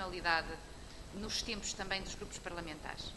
proporcionalidade nos tempos também dos grupos parlamentares?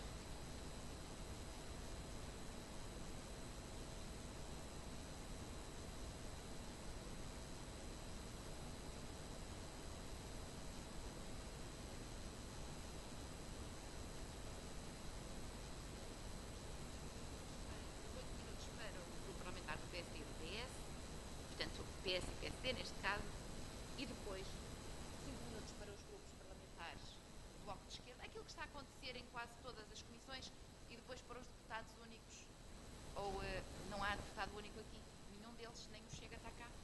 PS e PSD, neste caso, e depois 5 minutos para os grupos parlamentares do Bloco de Esquerda, aquilo que está a acontecer em quase todas as comissões, e depois para os deputados únicos, ou não há deputado único aqui, nenhum deles, nem o Chega está cá.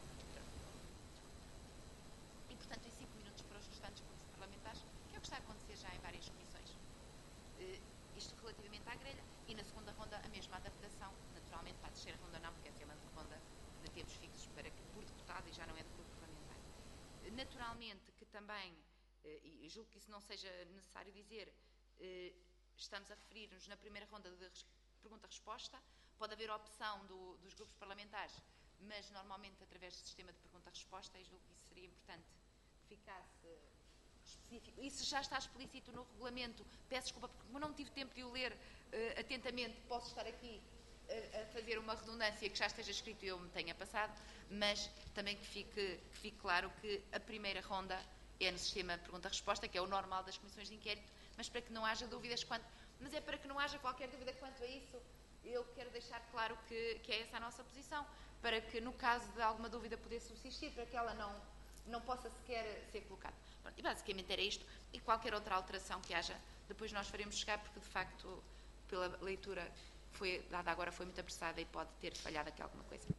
E, portanto, em 5 minutos para os restantes grupos parlamentares, que é o que está a acontecer já em várias comissões. Isto relativamente à grelha, e na segunda ronda a mesma adaptação, naturalmente para a terceira ronda não, porque essa é uma ronda de tempos fixos para que, por deputado, e já não é de grupo parlamentar. Naturalmente que também, e julgo que isso não seja necessário dizer, estamos a referir-nos na primeira ronda de pergunta-resposta. Pode haver opção dos grupos parlamentares, mas normalmente através do sistema de pergunta-resposta, e julgo que isso seria importante que ficasse específico. Isso já está explícito no regulamento. Peço desculpa, porque como não tive tempo de o ler atentamente, posso estar aqui a fazer uma redundância que já esteja escrito e eu me tenha passado, mas também que fique claro que a primeira ronda é no sistema de pergunta-resposta, que é o normal das comissões de inquérito, mas para que não haja dúvidas mas é para que não haja qualquer dúvida quanto a isso, eu quero deixar claro que é essa a nossa posição, para que no caso de alguma dúvida poder subsistir, para que ela não possa sequer ser colocada. Pronto, e basicamente era isto, e qualquer outra alteração que haja, depois nós faremos chegar, porque de facto, pela leitura foi dada agora, foi muito apressada e pode ter falhado aqui alguma coisa.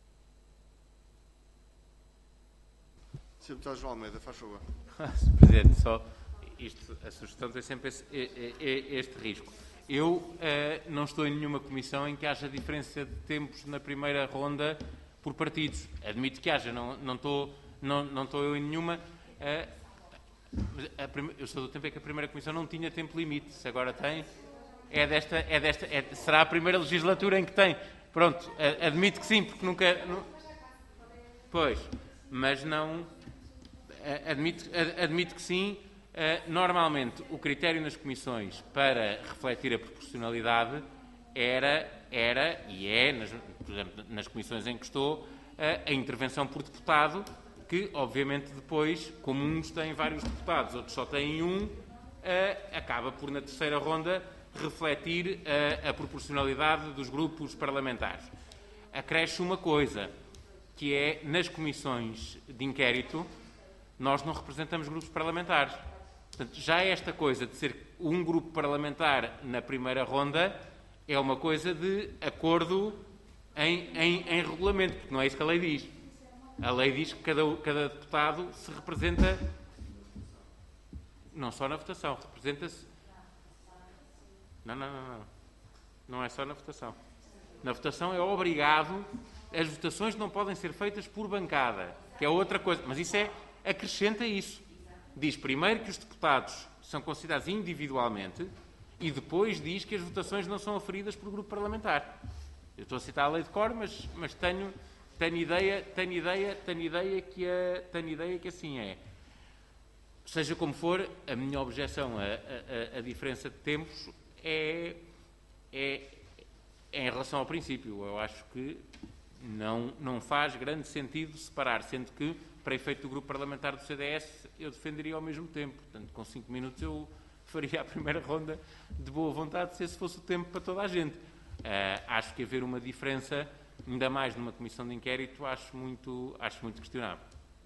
Sr. Deputado João Almeida, faz favor. Sr. Presidente, só a sugestão tem sempre este risco. Eu não estou em nenhuma comissão em que haja diferença de tempos na primeira ronda por partidos. Admito que haja, não estou eu em nenhuma. Eu sou do tempo em que a primeira comissão não tinha tempo limite. Se agora tem, será a primeira legislatura em que tem. Pronto, admito que sim, porque nunca... Pois, mas não... Admito que sim. Normalmente, o critério nas comissões para refletir a proporcionalidade era e é, por exemplo, nas comissões em que estou, a intervenção por deputado, que, obviamente, depois, como uns têm vários deputados, outros só têm um, acaba por, na terceira ronda, refletir a proporcionalidade dos grupos parlamentares. Acresce uma coisa, que é, nas comissões de inquérito, nós não representamos grupos parlamentares. Portanto, já esta coisa de ser um grupo parlamentar na primeira ronda é uma coisa de acordo em regulamento, porque não é isso que a lei diz. A lei diz que cada deputado se representa, não só na votação, representa-se... Não é só na votação. Na votação é obrigado, as votações não podem ser feitas por bancada, que é outra coisa, mas isso acrescenta isso. Diz primeiro que os deputados são considerados individualmente e depois diz que as votações não são aferidas por grupo parlamentar. Eu estou a citar a lei de cor, mas tenho ideia que assim é. Seja como for, a minha objeção a diferença de tempos é em relação ao princípio. Eu acho que não faz grande sentido separar, sendo que, para efeito do grupo parlamentar do CDS, eu defenderia ao mesmo tempo. Portanto, com 5 minutos eu faria a primeira ronda de boa vontade, se esse fosse o tempo para toda a gente. Acho que haver uma diferença, ainda mais numa comissão de inquérito, acho muito questionável.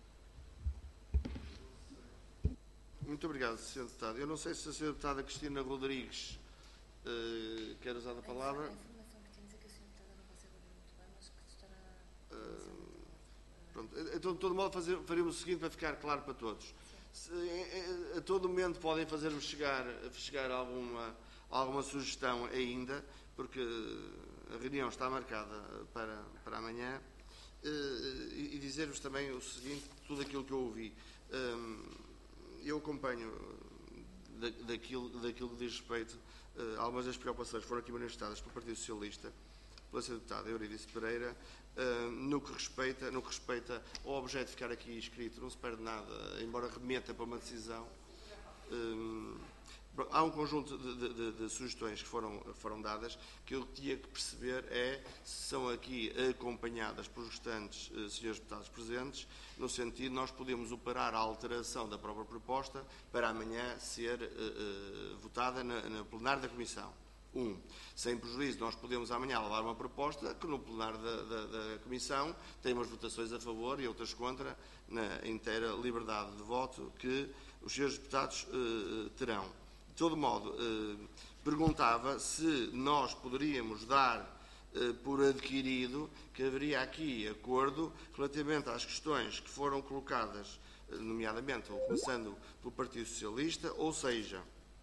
Muito obrigado, Sr. Deputado. Eu não sei se a Sra. Deputada Cristina Rodrigues quer usar a palavra. A informação que temos é que a Sra. Deputada não vai saber muito bem, mas que estará... Pronto. Então, de todo modo, faremos o seguinte para ficar claro para todos. A todo momento podem fazer-me chegar alguma sugestão ainda, porque a reunião está marcada para amanhã, e dizer-vos também o seguinte, tudo aquilo que eu ouvi. Eu acompanho daquilo que diz respeito a algumas das preocupações que foram aqui manifestadas pelo Partido Socialista, pela Sra. Deputada Euridice Pereira, no que respeita ao objeto de ficar aqui escrito, não se perde nada, embora remeta para uma decisão, Há um conjunto de sugestões que foram dadas, que eu tinha que perceber se são aqui acompanhadas pelos restantes senhores deputados presentes, no sentido de nós podemos operar a alteração da própria proposta para amanhã ser votada no plenário da Comissão. Sem prejuízo, nós podemos amanhã levar uma proposta que no plenário da Comissão tem umas votações a favor e outras contra, na inteira liberdade de voto que os senhores deputados terão. De todo modo, perguntava se nós poderíamos dar por adquirido que haveria aqui acordo relativamente às questões que foram colocadas, nomeadamente, ou começando pelo Partido Socialista, ou seja,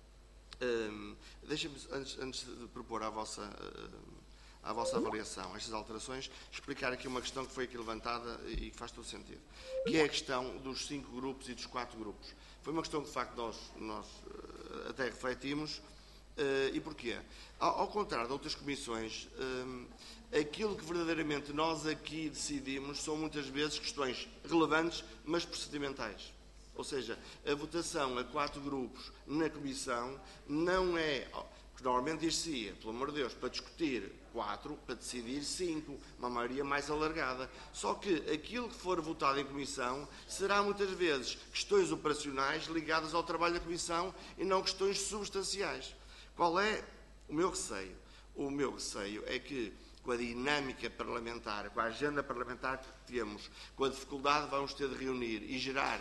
deixem-me, antes de propor à vossa avaliação estas alterações, explicar aqui uma questão que foi aqui levantada e que faz todo sentido, que é a questão dos 5 grupos e dos 4 grupos. Foi uma questão que, de facto, nós até refletimos. E porquê? Ao contrário de outras comissões, aquilo que verdadeiramente nós aqui decidimos são muitas vezes questões relevantes, mas procedimentais. Ou seja, a votação a 4 grupos na comissão não é, porque normalmente diz-se, pelo amor de Deus, para discutir 4, para decidir 5, uma maioria mais alargada. Só que aquilo que for votado em comissão será muitas vezes questões operacionais ligadas ao trabalho da comissão e não questões substanciais. Qual é o meu receio? O meu receio é que, com a dinâmica parlamentar, com a agenda parlamentar que temos, com a dificuldade vamos ter de reunir e gerar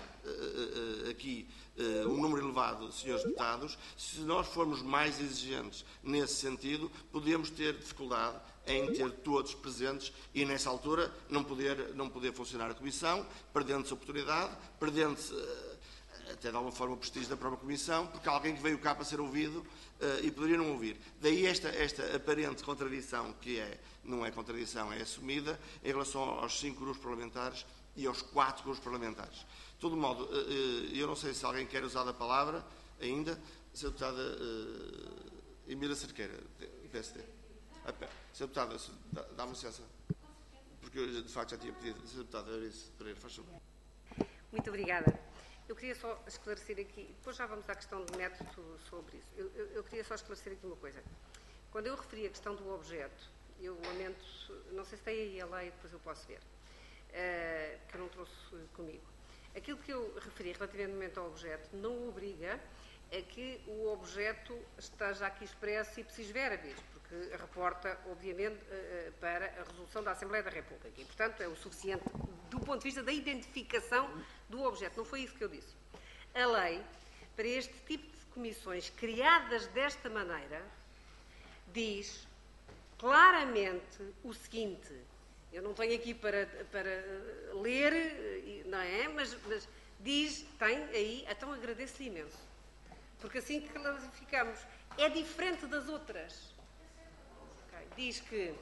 aqui um número elevado de senhores deputados, se nós formos mais exigentes nesse sentido, podemos ter dificuldade em ter todos presentes e, nessa altura, não poder funcionar a Comissão, perdendo-se a oportunidade, perdendo-se até de alguma forma o prestígio da própria Comissão, porque alguém que veio cá para ser ouvido e poderia não ouvir. Daí esta aparente contradição, que não é contradição, é assumida, em relação aos 5 grupos parlamentares e aos 4 grupos parlamentares. De todo modo, eu não sei se alguém quer usar a palavra ainda. Sra. Deputada Emília Cerqueira, PSD. Sra. Deputada, dá-me licença, porque eu de facto já tinha pedido. Sra. Deputada Eurice Pereira, faz favor. Muito obrigada. Eu queria só esclarecer aqui, depois já vamos à questão do método sobre isso. Eu queria só esclarecer aqui uma coisa. Quando eu referi a questão do objeto, eu lamento, não sei se tem aí a lei, depois eu posso ver, que eu não trouxe comigo. Aquilo que eu referi relativamente ao objeto não obriga a que o objeto esteja aqui expresso ipsis verbis, porque reporta, obviamente, para a resolução da Assembleia da República e, portanto, é o suficiente do ponto de vista da identificação do objeto. Não foi isso que eu disse. A lei, para este tipo de comissões criadas desta maneira, diz claramente o seguinte. Eu não tenho aqui para ler, não é? Mas diz, tem aí, então agradeço-lhe imenso. Porque assim clarificamos. É diferente das outras. Okay. Diz que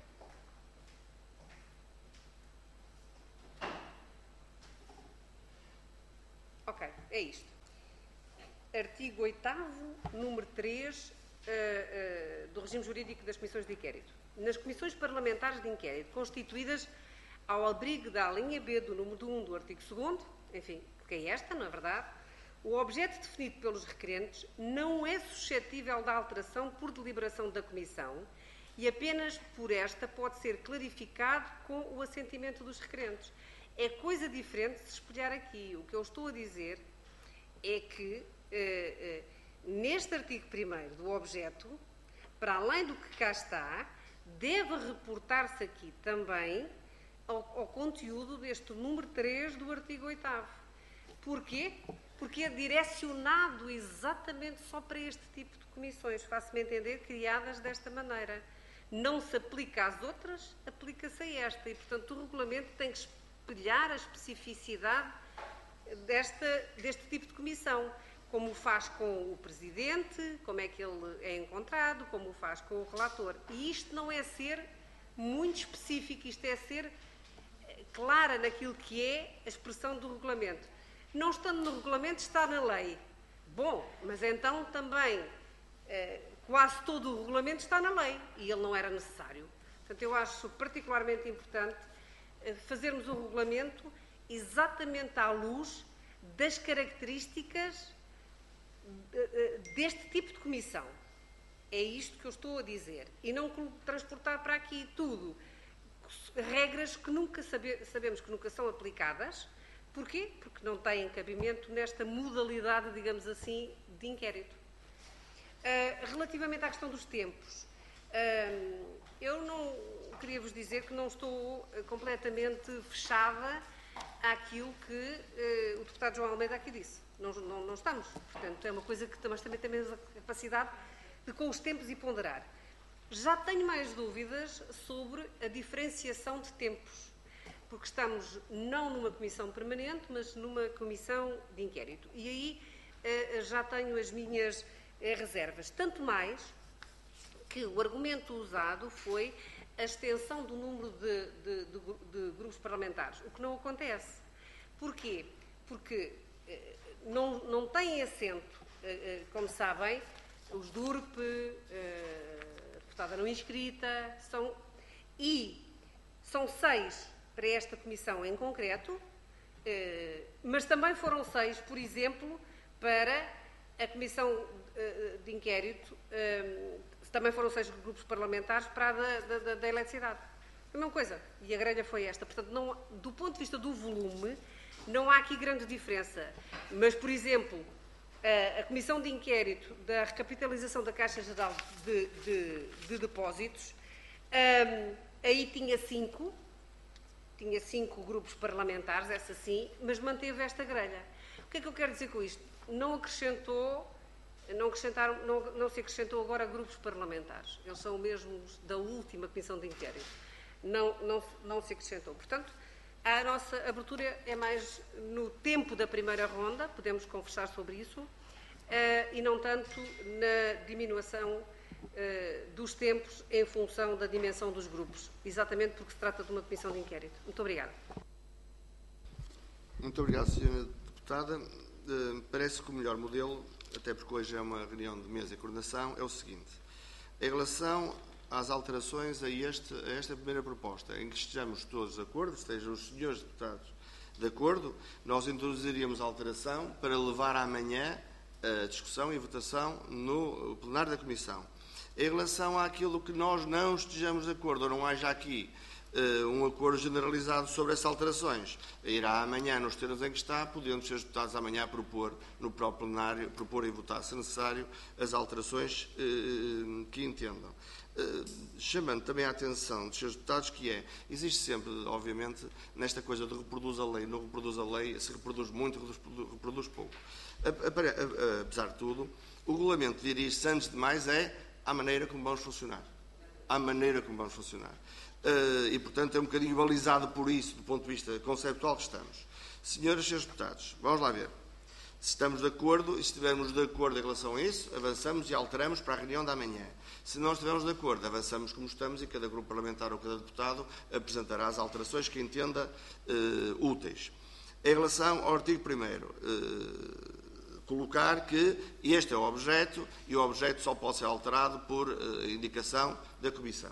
ok, é isto. Artigo 8º, número 3 do regime jurídico das comissões de inquérito. Nas comissões parlamentares de inquérito constituídas ao abrigo da linha B do número 1 do artigo 2º, enfim, porque é esta, não é verdade, o objeto definido pelos requerentes não é suscetível de alteração por deliberação da comissão e apenas por esta pode ser clarificado com o assentimento dos requerentes. É coisa diferente de se espelhar aqui. O que eu estou a dizer é que, neste artigo 1º do objeto, para além do que cá está, deve reportar-se aqui também ao conteúdo deste número 3 do artigo 8º. Porquê? Porque é direcionado exatamente só para este tipo de comissões, faço-me entender, criadas desta maneira. Não se aplica às outras, aplica-se a esta. E, portanto, o regulamento tem que espelhar a especificidade deste tipo de comissão, como o faz com o Presidente, como é que ele é encontrado, como o faz com o relator. E isto não é ser muito específico, isto é ser clara naquilo que é a expressão do regulamento. Não estando no regulamento, está na lei. Bom, mas então também quase todo o regulamento está na lei e ele não era necessário. Portanto, eu acho particularmente importante fazermos o regulamento exatamente à luz das características deste tipo de comissão. É isto que eu estou a dizer. E não transportar para aqui tudo. Regras que nunca sabemos que nunca são aplicadas. Porquê? Porque não têm cabimento nesta modalidade, digamos assim, de inquérito. Relativamente à questão dos tempos, eu não queria vos dizer que não estou completamente fechada àquilo que o deputado João Almeida aqui disse. Não estamos. Portanto, é uma coisa que nós também temos a capacidade de, com os tempos, e ponderar. Já tenho mais dúvidas sobre a diferenciação de tempos, porque estamos não numa comissão permanente, mas numa comissão de inquérito. E aí já tenho as minhas reservas. Tanto mais que o argumento usado foi a extensão do número de grupos parlamentares, o que não acontece. Porquê? Porque não têm assento, como sabem, os DURP, a deputada não inscrita, são 6 para esta comissão em concreto, mas também foram 6, por exemplo, para a comissão de inquérito, também foram 6 grupos parlamentares para a da eletricidade. A mesma coisa. E a grelha foi esta. Portanto, não, do ponto de vista do volume, não há aqui grande diferença. Mas, por exemplo, a comissão de inquérito da recapitalização da Caixa Geral de Depósitos, aí tinha 5 grupos parlamentares, essa sim, mas manteve esta grelha. O que é que eu quero dizer com isto? Não se acrescentou agora grupos parlamentares. Eles são mesmos da última comissão de inquérito. Não se acrescentou. Portanto, a nossa abertura é mais no tempo da primeira ronda, podemos conversar sobre isso, e não tanto na diminuição dos tempos em função da dimensão dos grupos, exatamente porque se trata de uma comissão de inquérito. Muito obrigada. Muito obrigado, Sra. Deputada. Parece que o melhor modelo, até porque hoje é uma reunião de mesa e coordenação, é o seguinte. Em relação às alterações a esta primeira proposta, em que estejamos todos de acordo, estejam os senhores deputados de acordo, nós introduziríamos a alteração para levar amanhã a discussão e votação no plenário da Comissão. Em relação àquilo que nós não estejamos de acordo, ou não haja aqui um acordo generalizado sobre essas alterações, irá amanhã, nos termos em que está, podendo os senhores deputados amanhã propor, no próprio plenário, propor e votar, se necessário, as alterações que entendam. Chamando também a atenção dos senhores deputados que existe sempre, obviamente, nesta coisa de reproduz a lei, não reproduz a lei, se reproduz muito, reproduz pouco. Apesar de tudo, o regulamento dirige-se, antes de mais, à maneira como vamos funcionar. À maneira como vamos funcionar. E, portanto, é um bocadinho balizado por isso, do ponto de vista conceptual que estamos. Senhoras e senhores deputados, vamos lá ver. Se estamos de acordo, e se estivermos de acordo em relação a isso, avançamos e alteramos para a reunião da manhã. Se não estivermos de acordo, avançamos como estamos e cada grupo parlamentar ou cada deputado apresentará as alterações que entenda úteis. Em relação ao artigo 1º, colocar que este é o objeto e o objeto só pode ser alterado por indicação da Comissão.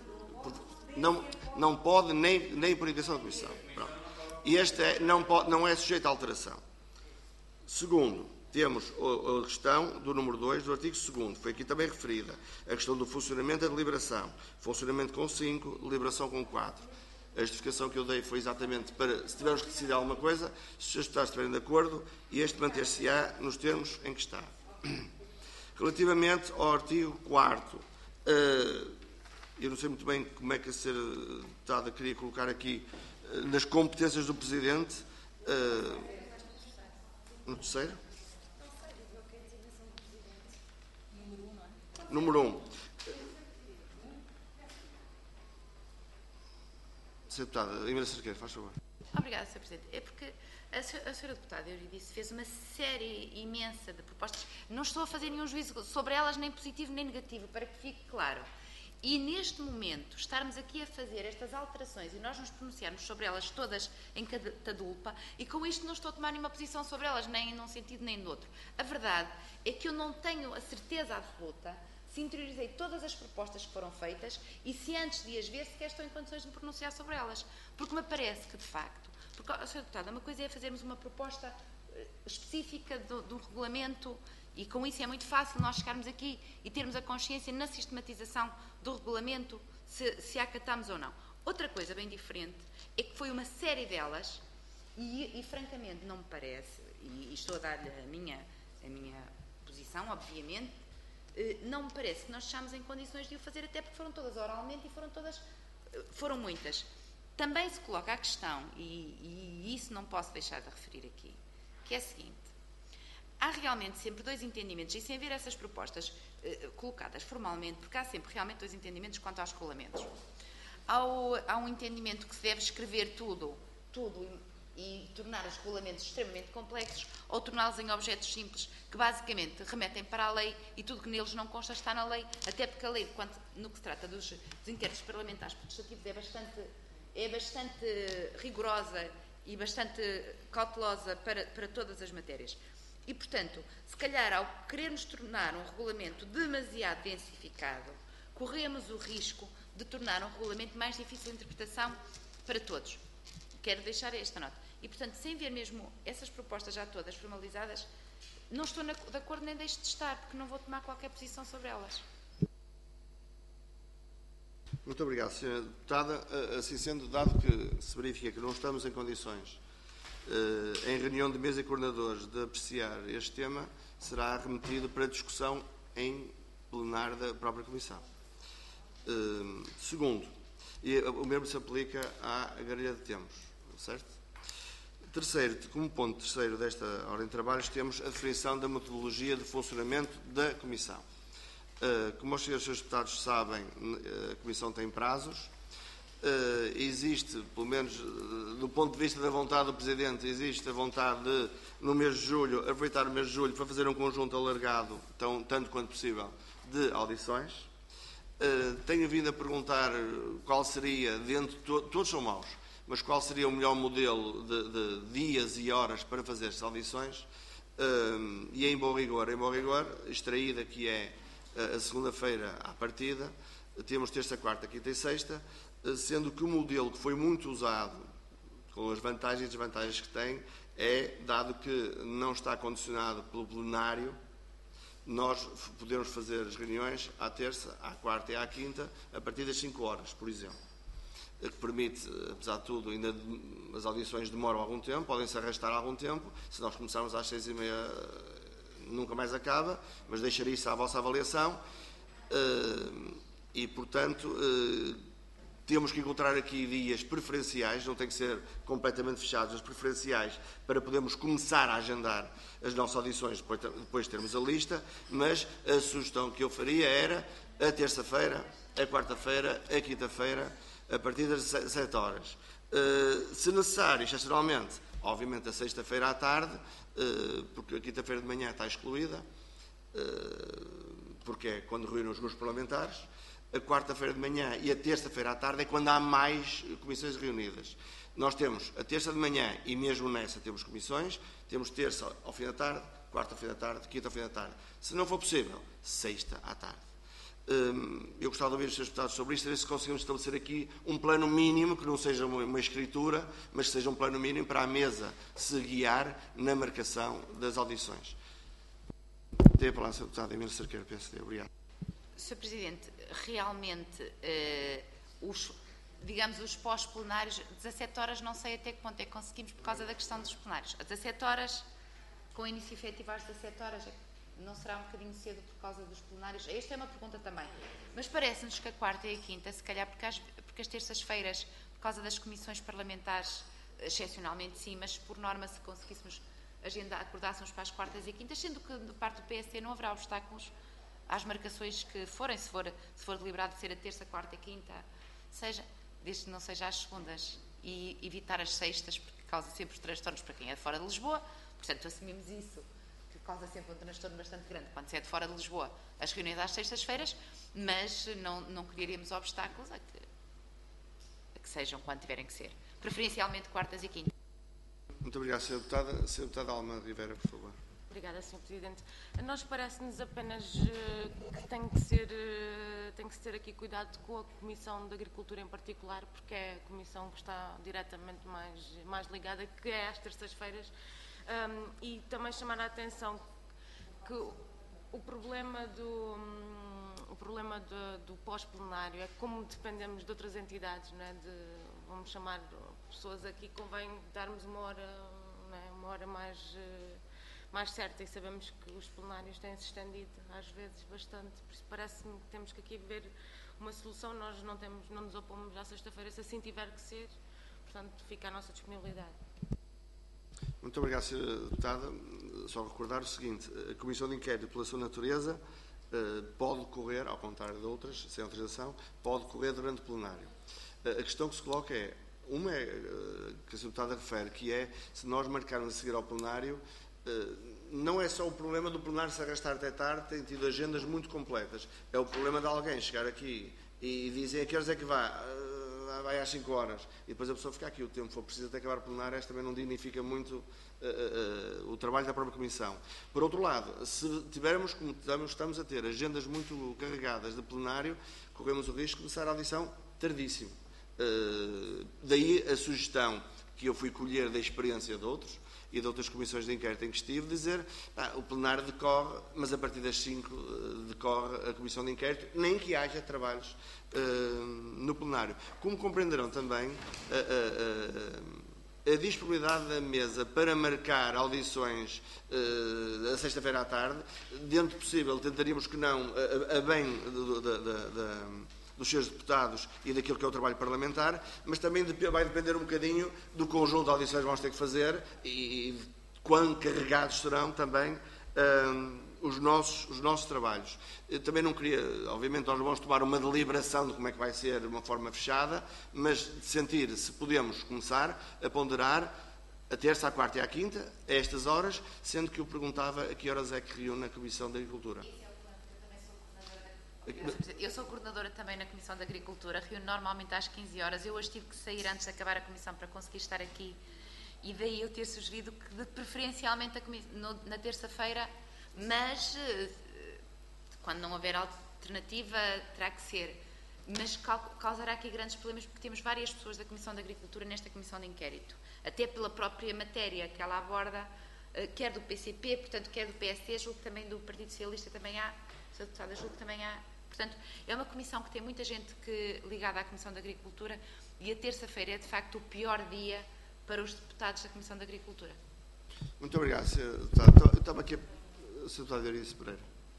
Não pode nem por indicação da Comissão. Pronto. E este não é sujeito a alteração. Segundo, temos a questão do número 2 do artigo 2º, foi aqui também referida, a questão do funcionamento da deliberação. Funcionamento com 5, deliberação com 4. A justificação que eu dei foi exatamente para, se tivermos que decidir alguma coisa, se os deputados estiverem de acordo, e este manter-se-á nos termos em que está. Relativamente ao artigo 4º, eu não sei muito bem como é que a senhora deputada queria colocar aqui nas competências do Presidente. No terceiro? Número 1. Sra. Deputada, Emília Cerqueira, faz favor. Obrigada, Sr. Presidente. É porque a Sra. Deputada Euridice fez uma série imensa de propostas. Não estou a fazer nenhum juízo sobre elas, nem positivo nem negativo, para que fique claro. E neste momento, estarmos aqui a fazer estas alterações e nós nos pronunciarmos sobre elas todas em cada tadulpa, e com isto não estou a tomar nenhuma posição sobre elas, nem num sentido nem no outro. A verdade é que eu não tenho a certeza absoluta se interiorizei todas as propostas que foram feitas e se antes de as ver sequer estou em condições de me pronunciar sobre elas. Porque me parece que, de facto, porque, Sra. Deputada, uma coisa é fazermos uma proposta específica do regulamento E com isso é muito fácil nós chegarmos aqui e termos a consciência na sistematização do regulamento se acatamos ou não. Outra coisa bem diferente é que foi uma série delas e francamente não me parece, e estou a dar-lhe a minha posição, obviamente, não me parece que nós estejamos em condições de o fazer, até porque foram todas oralmente e foram muitas. Também se coloca a questão, e isso não posso deixar de referir aqui, que é a seguinte: há realmente sempre dois entendimentos, e sem ver essas propostas colocadas formalmente, porque há sempre realmente dois entendimentos quanto aos regulamentos. Há um entendimento que se deve escrever tudo e tornar os regulamentos extremamente complexos, ou torná-los em objetos simples que basicamente remetem para a lei e tudo que neles não consta está na lei, até porque a lei, no que se trata dos inquéritos parlamentares protestativos, é bastante rigorosa e bastante cautelosa para todas as matérias. E, portanto, se calhar, ao querermos tornar um regulamento demasiado densificado, corremos o risco de tornar um regulamento mais difícil de interpretação para todos. Quero deixar esta nota. E, portanto, sem ver mesmo essas propostas já todas formalizadas, não estou de acordo nem deixo de estar, porque não vou tomar qualquer posição sobre elas. Muito obrigado, Sra. Deputada. Assim sendo, dado que se verifica que não estamos em condições, em reunião de mesa e coordenadores, de apreciar este tema, será remetido para discussão em plenário da própria Comissão. Segundo, e o mesmo se aplica à grelha de tempos, certo? Terceiro, como ponto terceiro desta ordem de trabalhos, temos a definição da metodologia de funcionamento da Comissão. Como os senhores deputados sabem, a Comissão tem prazos. Existe, pelo menos do ponto de vista da vontade do Presidente, existe a vontade de, no mês de julho, aproveitar o mês de julho para fazer um conjunto alargado, tanto quanto possível, de audições. Tenho vindo a perguntar qual seria, todos são maus, mas qual seria o melhor modelo de dias e horas para fazer estas audições, e em bom rigor, extraída que é a segunda-feira à partida, temos terça, quarta, quinta e sexta, sendo que o modelo que foi muito usado, com as vantagens e desvantagens que tem, dado que não está condicionado pelo plenário, nós podemos fazer as reuniões à terça, à quarta e à quinta, a partir das 5 horas, por exemplo. Que permite, apesar de tudo, ainda as audições demoram algum tempo, podem-se arrastar algum tempo. Se nós começarmos às 6h30, nunca mais acaba, mas deixaria isso à vossa avaliação. E, portanto, temos que encontrar aqui dias preferenciais, não tem que ser completamente fechados, mas preferenciais, para podermos começar a agendar as nossas audições depois de termos a lista, mas a sugestão que eu faria era a terça-feira, a quarta-feira, a quinta-feira, a partir das 7 horas. Se necessário, excepcionalmente, obviamente a sexta-feira à tarde, porque a quinta-feira de manhã está excluída, porque é quando reúnem os grupos parlamentares. A quarta-feira de manhã e a terça-feira à tarde é quando há mais comissões reunidas. Nós temos a terça de manhã e mesmo nessa temos comissões, temos terça ao fim da tarde, quarta ao fim da tarde, quinta ao fim da tarde. Se não for possível, sexta à tarde. Eu gostava de ouvir os seus deputados sobre isto, ver se conseguimos estabelecer aqui um plano mínimo, que não seja uma escritura, mas que seja um plano mínimo para a mesa se guiar na marcação das audições. Tem a palavra, Sr. Deputado Emílio Cerqueira, PSD. Obrigado. Sr. Presidente, realmente, os pós-plenários, 17 horas, não sei até que ponto é que conseguimos por causa da questão dos plenários. A 17 horas, com início efetivo às 17 horas, não será um bocadinho cedo por causa dos plenários? Esta é uma pergunta também. Mas parece-nos que a quarta e a quinta, se calhar porque as terças-feiras, por causa das comissões parlamentares, excepcionalmente sim, mas por norma se conseguíssemos acordássemos para as quartas e quintas, sendo que de parte do PSD não haverá obstáculos às marcações que forem, se for deliberado ser a terça, quarta e quinta, desde que não seja às segundas, e evitar as sextas, porque causa sempre transtornos para quem é de fora de Lisboa. Portanto, assumimos isso, que causa sempre um transtorno bastante grande quando se é de fora de Lisboa, as reuniões às sextas-feiras, mas não criaríamos obstáculos a que sejam quando tiverem que ser. Preferencialmente quartas e quintas. Muito obrigado, Sra. Deputada. Sra. Deputada Alma Rivera, por favor. Obrigada, Sr. Presidente. A nós parece-nos apenas que tem que se ter aqui cuidado com a Comissão de Agricultura em particular, porque é a comissão que está diretamente mais ligada, que é às terças-feiras, e também chamar a atenção que o problema do pós-plenário é que, como dependemos de outras entidades, não é? Vamos chamar pessoas aqui, convém darmos uma hora, não é? Uma hora mais certa, e sabemos que os plenários têm-se estendido às vezes bastante, por isso parece-me que temos que aqui ver uma solução. Nós não nos opomos à sexta-feira, se assim tiver que ser, portanto fica à nossa disponibilidade. Muito obrigado, Sra. Deputada. Só recordar o seguinte: a Comissão de Inquérito, pela sua natureza, pode decorrer, ao contrário de outras, sem autorização, pode decorrer durante o plenário. A questão que se coloca é, uma é, que a Sra. Deputada refere, que é, se nós marcarmos a seguir ao plenário, não é só o problema do plenário se arrastar até tarde, tem tido agendas muito completas. É o problema de alguém chegar aqui e dizer a que horas é que vai às 5 horas, e depois a pessoa fica aqui o tempo que for preciso até acabar o plenário. Esta também não dignifica muito o trabalho da própria Comissão. Por outro lado, se tivermos, como estamos a ter, agendas muito carregadas de plenário, corremos o risco de começar a audição tardíssimo. Daí a sugestão que eu fui colher da experiência de outros e de outras comissões de inquérito em que estive, dizer o plenário decorre, mas a partir das 5 decorre a comissão de inquérito, nem que haja trabalhos no plenário. Como compreenderão também, a disponibilidade da mesa para marcar audições a sexta-feira à tarde, dentro do possível, tentaríamos que não, a bem dos seus deputados e daquilo que é o trabalho parlamentar, mas também vai depender um bocadinho do conjunto de audições que vamos ter que fazer e de quão carregados serão também os nossos trabalhos. Eu também não queria, obviamente, nós não vamos tomar uma deliberação de como é que vai ser de uma forma fechada, mas de sentir se podemos começar a ponderar a terça, à quarta e à quinta, a estas horas, sendo que eu perguntava a que horas é que reúne a Comissão de Agricultura. Eu sou coordenadora também na Comissão de Agricultura, reúno normalmente às 15 horas. Eu hoje tive que sair antes de acabar a comissão para conseguir estar aqui, e daí eu ter sugerido que preferencialmente na terça-feira, mas quando não houver alternativa terá que ser. Mas causará aqui grandes problemas, porque temos várias pessoas da Comissão de Agricultura nesta Comissão de Inquérito, até pela própria matéria que ela aborda, quer do PCP, portanto, quer do PSD, julgo que também do Partido Socialista também há, Sra. Deputada, julgo que também há. Portanto, é uma comissão que tem muita gente ligada à Comissão de Agricultura, e a terça-feira é, de facto, o pior dia para os deputados da Comissão de Agricultura. Muito obrigado, Sra. Deputada. Eu estava aqui, Sra. Deputada Euridice Pereira.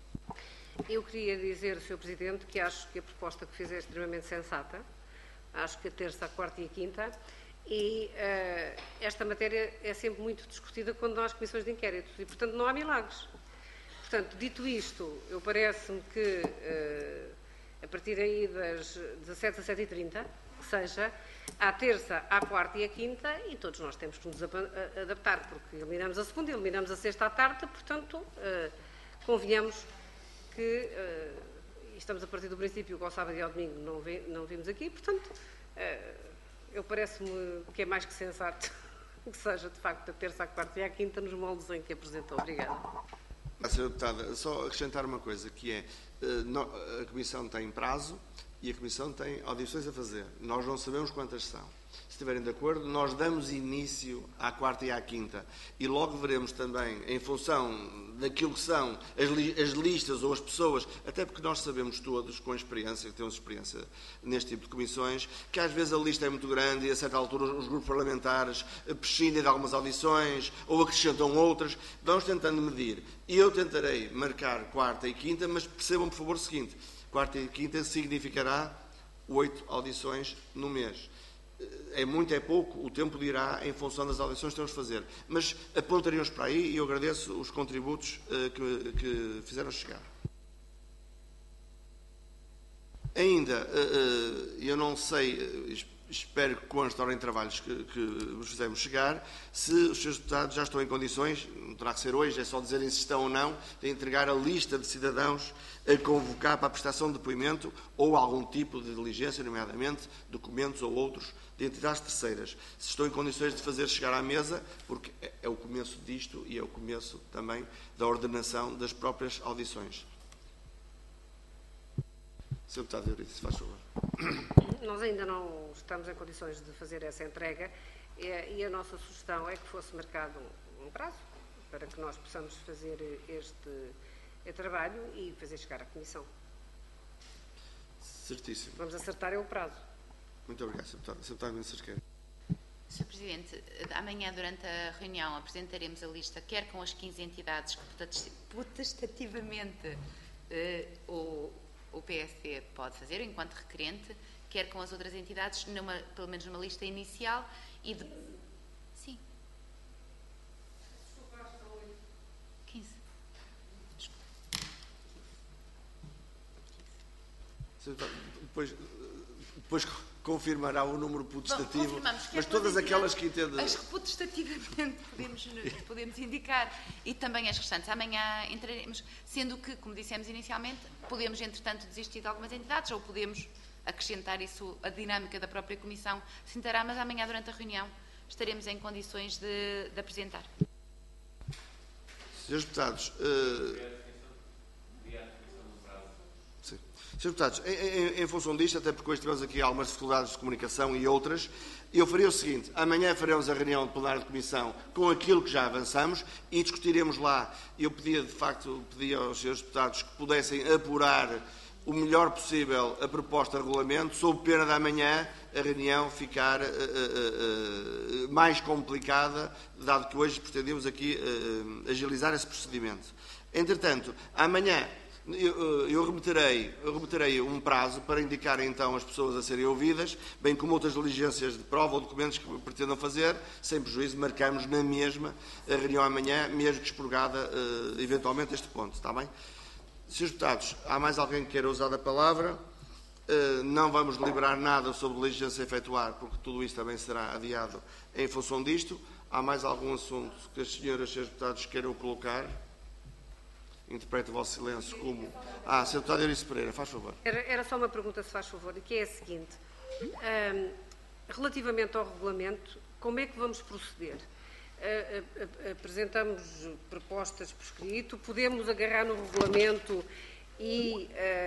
Eu queria dizer, Sr. Presidente, que acho que a proposta que fiz é extremamente sensata. Acho que a terça, a quarta e a quinta. E esta matéria é sempre muito discutida quando há as comissões de inquérito e, portanto, não há milagres. Portanto, dito isto, eu parece-me que a partir aí das 17 às 7h30, que seja à terça, à quarta e à quinta, e todos nós temos que nos adaptar, porque eliminamos a segunda, eliminamos a sexta à tarde, portanto, convenhamos que estamos a partir do princípio que ao sábado e ao domingo não vimos aqui, portanto, eu parece-me que é mais que sensato que seja, de facto, a terça, à quarta e à quinta nos moldes em que apresentou. Obrigada. Sra. Deputada, só acrescentar uma coisa, que é, a Comissão tem prazo e a Comissão tem audições a fazer. Nós não sabemos quantas são. Se estiverem de acordo, nós damos início à quarta e à quinta, e logo veremos também, em função daquilo que são as listas ou as pessoas, até porque nós sabemos todos, com experiência, que temos experiência neste tipo de comissões, que às vezes a lista é muito grande e a certa altura os grupos parlamentares prescindem de algumas audições ou acrescentam outras. Vamos tentando medir. E eu tentarei marcar quarta e quinta, mas percebam, por favor, o seguinte: quarta e quinta significará 8 audições no mês. É muito, é pouco, o tempo dirá em função das audições que temos de fazer. Mas apontaríamos para aí, e eu agradeço os contributos que fizeram chegar. Ainda, eu não sei, espero que conste em trabalhos que vos fizemos chegar, se os seus deputados já estão em condições, não terá que ser hoje, é só dizerem se estão ou não, de entregar a lista de cidadãos a convocar para a prestação de depoimento ou algum tipo de diligência, nomeadamente documentos ou outros de entidades terceiras. Se estão em condições de fazer chegar à mesa, porque é o começo disto e é o começo também da ordenação das próprias audições. Sr. Deputado Euridice, se faz favor. Nós ainda não estamos em condições de fazer essa entrega, e a nossa sugestão é que fosse marcado um prazo para que nós possamos fazer este trabalho e fazer chegar à Comissão. Certíssimo. Vamos acertar o prazo. Muito obrigado, Sr. Deputado. Sr. Deputado Mendes Cerqueira. Sr. Presidente, amanhã durante a reunião apresentaremos a lista, quer com as 15 entidades que potestativamente o PSD pode fazer, enquanto requerente, quer com as outras entidades, pelo menos numa lista inicial, e de... Sim. 15. Depois confirmará o número potestativo, Confirmamos, mas todas aquelas que entendem... As que potestativamente podemos indicar e também as restantes. Amanhã entraremos, sendo que, como dissemos inicialmente, podemos, entretanto, desistir de algumas entidades ou podemos acrescentar isso, a dinâmica da própria Comissão se entrará, mas amanhã, durante a reunião, estaremos em condições de apresentar. Senhores Deputados... Senhores Deputados, em função disto, até porque hoje tivemos aqui algumas dificuldades de comunicação e outras, eu faria o seguinte: amanhã faremos a reunião de plenário de comissão com aquilo que já avançamos e discutiremos lá. Eu pedia, de facto, aos senhores deputados que pudessem apurar o melhor possível a proposta de regulamento, sob pena de amanhã a reunião ficar mais complicada, dado que hoje pretendemos aqui agilizar esse procedimento. Entretanto, amanhã eu remeterei um prazo para indicar então as pessoas a serem ouvidas, bem como outras diligências de prova ou documentos que pretendam fazer. Sem prejuízo, marcamos na mesma a reunião amanhã, mesmo que expurgada eventualmente este ponto. Está bem? Senhores deputados, há mais alguém que queira usar a palavra? Não vamos deliberar nada sobre diligência a efetuar, porque tudo isso também será adiado em função disto. Há mais algum assunto que as senhoras e senhores deputados queiram colocar? Interprete o vosso silêncio como... Sr. Deputado Eurico Pereira, faz favor. Era só uma pergunta, se faz favor, que é a seguinte. Relativamente ao regulamento, como é que vamos proceder? Apresentamos propostas por escrito, podemos agarrar no regulamento e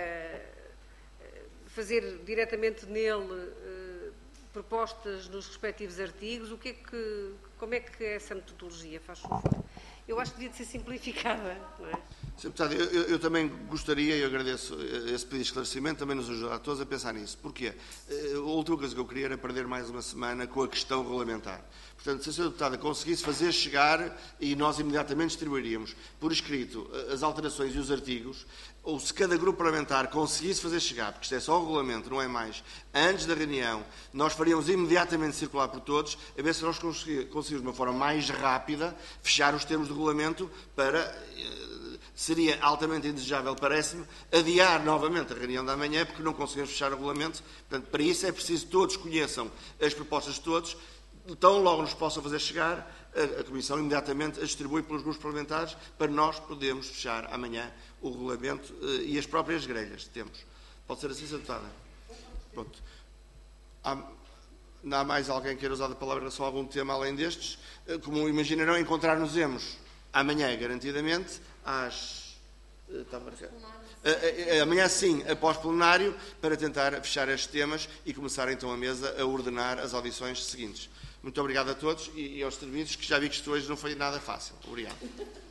fazer diretamente nele propostas nos respectivos artigos? Como é que é essa metodologia, faz favor? Eu acho que devia de ser simplificada, não é? Sr. Deputado, eu também gostaria, e agradeço esse pedido de esclarecimento, também nos ajudar a todos a pensar nisso. Porquê? A última coisa que eu queria era perder mais uma semana com a questão regulamentar. Portanto, se a Sra. Deputada conseguisse fazer chegar, e nós imediatamente distribuiríamos por escrito as alterações e os artigos, ou se cada grupo parlamentar conseguisse fazer chegar, porque isto é só o regulamento, não é mais, antes da reunião, nós faríamos imediatamente circular por todos, a ver se nós conseguimos de uma forma mais rápida fechar os termos do regulamento para... Seria altamente indesejável, parece-me, adiar novamente a reunião da manhã, porque não conseguimos fechar o regulamento. Portanto, para isso é preciso que todos conheçam as propostas de todos, tão logo nos possam fazer chegar, a Comissão imediatamente as distribui pelos grupos parlamentares para nós podermos fechar amanhã o regulamento e as próprias grelhas que temos. Pode ser assim, Sra. Deputada? Pronto. Há mais alguém que queira usar a palavra em relação a algum tema além destes? Como imaginarão, encontrar-nos-emos amanhã, garantidamente, amanhã sim, após plenário, para tentar fechar estes temas e começar então a mesa a ordenar as audições seguintes. Muito obrigado a todos e aos serviços, que já vi que isto hoje não foi nada fácil. Obrigado.